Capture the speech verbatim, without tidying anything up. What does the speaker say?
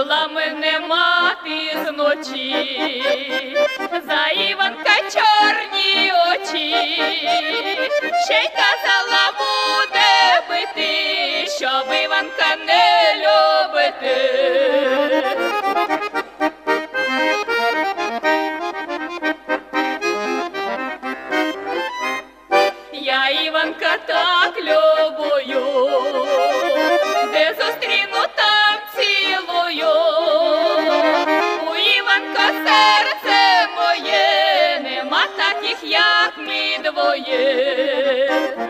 Вела мене мати зночі, за Іванка чорні очі, ще й казала буде бити, щоб Іванка не любити. Я Іванка так любую, де зустріну, там цілую. У Іванка серце моє, нема таких, як ми двоє.